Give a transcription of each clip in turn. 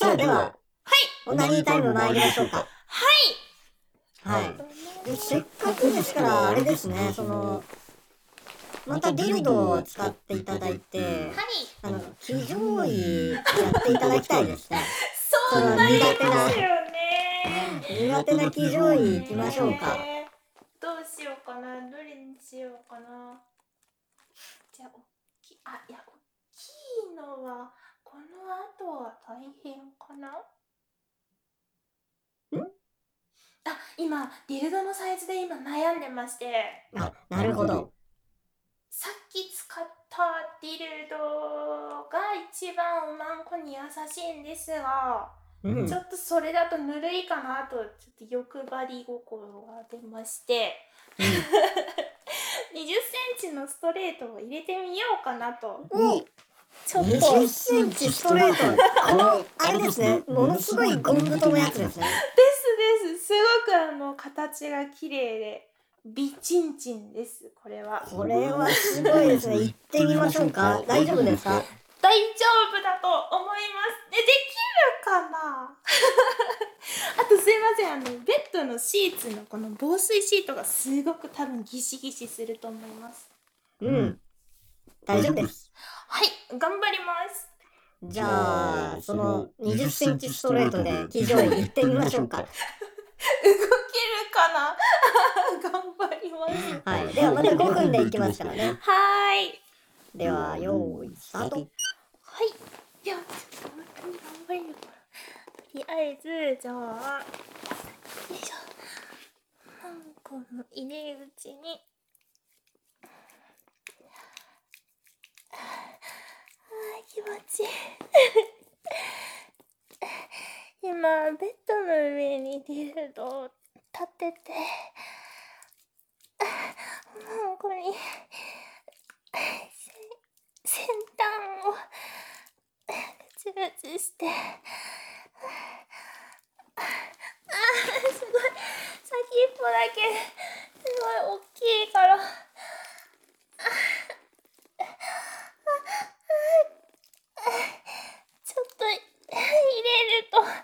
さあでは、オナニータイム参りましょうか。はい。でせっかくですからあれですね、またディルドを使っていただいて、騎乗位やっていただきたいですね。 そうなりますよね。 苦手な騎乗位行きましょうか。 どうしようかな、どれにしようかな。じゃあ、大きいのはこの後は大変かな。今ディルドのサイズで今悩んでまして、 なるほど。 さっき使ったディルドが一番おまんこに優しいんですが、ちょっとそれだとぬるいかなと、ちょっと欲張り心が出まして、20センチのストレートを入れてみようかなと。ちょっと 20センチストレート。あれですね、ものすごいゴン太のやつですね。 ですすごく形が綺麗で美チンチンです。これはすごいですね。行ってみましょうか。大丈夫ですか？ 大丈夫だと思います。できるかなあとすいません、ベッドのシーツのこの防水シートがすごく多分ギシギシすると思います。 大丈夫です。 はい、頑張ります。 じゃあその20センチストレートで騎乗位行ってみましょうか。 動けるかな頑張ります。 はい、ではまた5分で行きますからね。 はい。 では用意スタート。 はい。ではちょっと本当に頑張れるかな。とりあえずじゃあ、よいしょ。この入り口に。気持ちいい。今ベッドの上にディルドを立てて、もうこれに先端をグツグツして、すごい先っぽだけすごい大きいから、ちょっと入れると針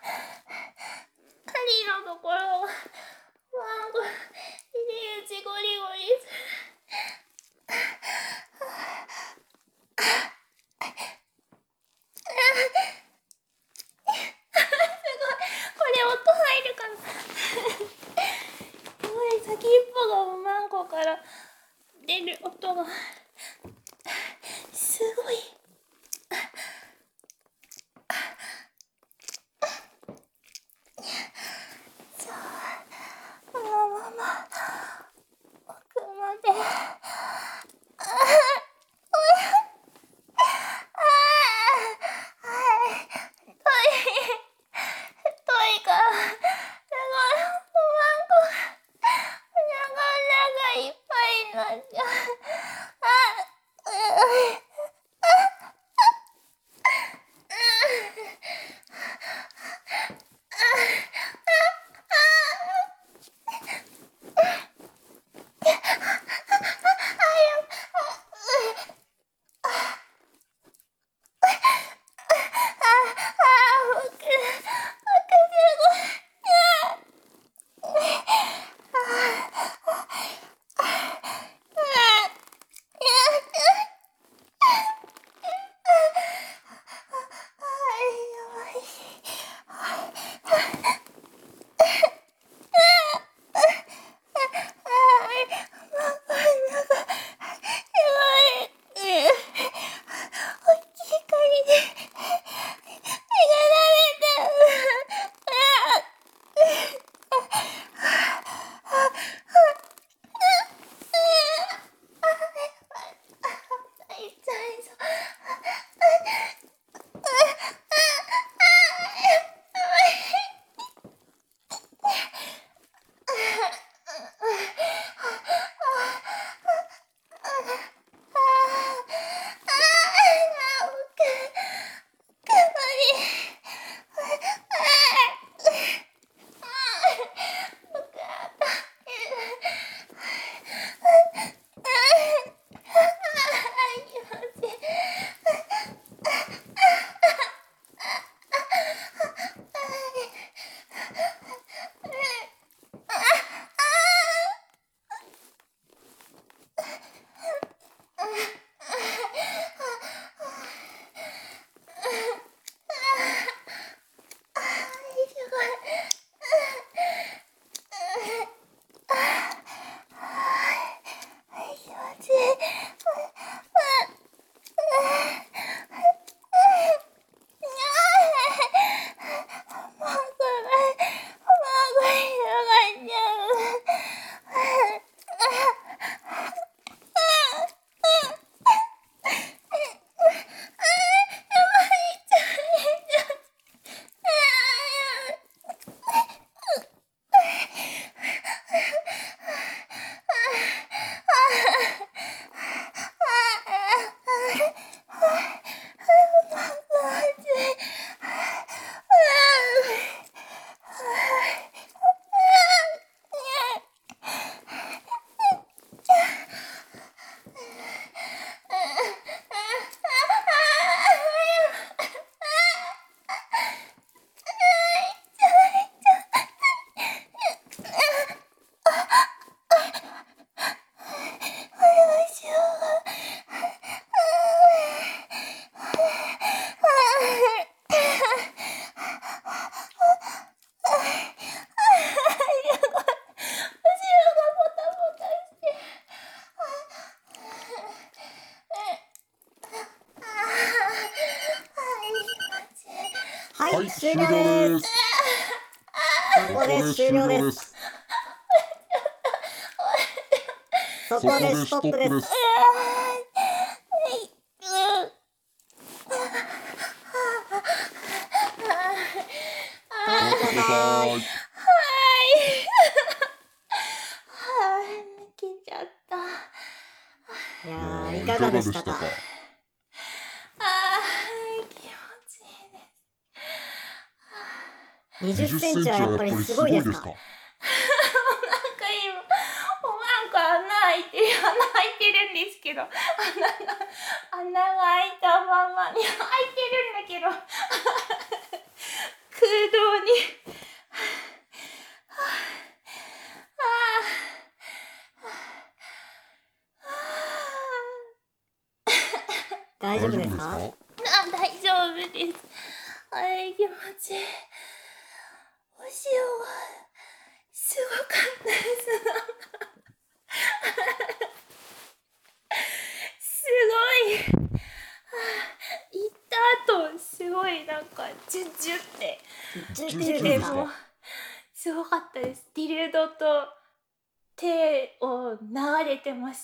のところがわーこれ入り口ゴリゴリする。これ音入るかなすごい先っぽがおまんこから出る音がすごい。じゃあこのまま奥まで太いから、すごいおまんこがお腹がいっぱいになっちゃう。 はい、 はい、 終終了了で。 ですす。 そこで終了です。 す。 そこでストップです。 す。 止まってください。 抜けちゃった。 いやー、いかがでしたか。 気持ちいいです。 20センチはやっぱりすごいですか。 なんか今なんか穴開いてるんですけど、穴が開いたままに開いてるんだけど空洞に大丈夫ですか。 大丈夫です。気持ちいい。お塩がすごかったです。すごい。行った後すごいなんかジュッジュってジュッジュッジュですか。 でもすごかったです。ディルドと手を流れてました。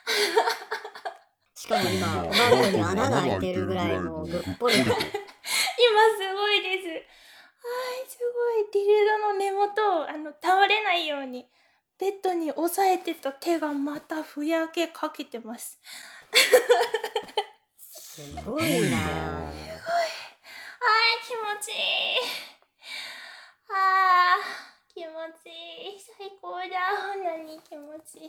しかも今、おまんこに穴が開いてるぐらいのぐっぽりと。 今すごいです。すごい。ディルドの根元を倒れないようにベッドに押さえてた手がまたふやけかけてます。 すごいな。 気持ちいい。気持ちいい。最高だ。何気持ちいい。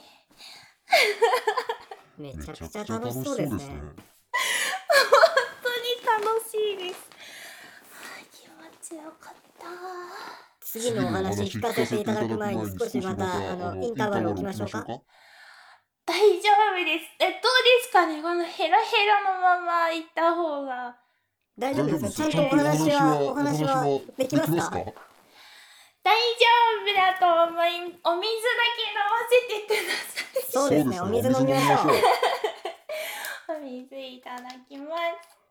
めちゃくちゃ楽しそうですね。 本当に楽しいです。気持ちよかった。 次のお話聞かせていただく前に少しまたインターバル置きましょうか。 大丈夫です。どうですかね、このヘラヘラのまま行った方が。 大丈夫ですか。ちゃんとお話はできますか。 大丈夫だと思い、お水だけ飲ませてください。 そうですね、お水飲みましょう。 お水いただきます。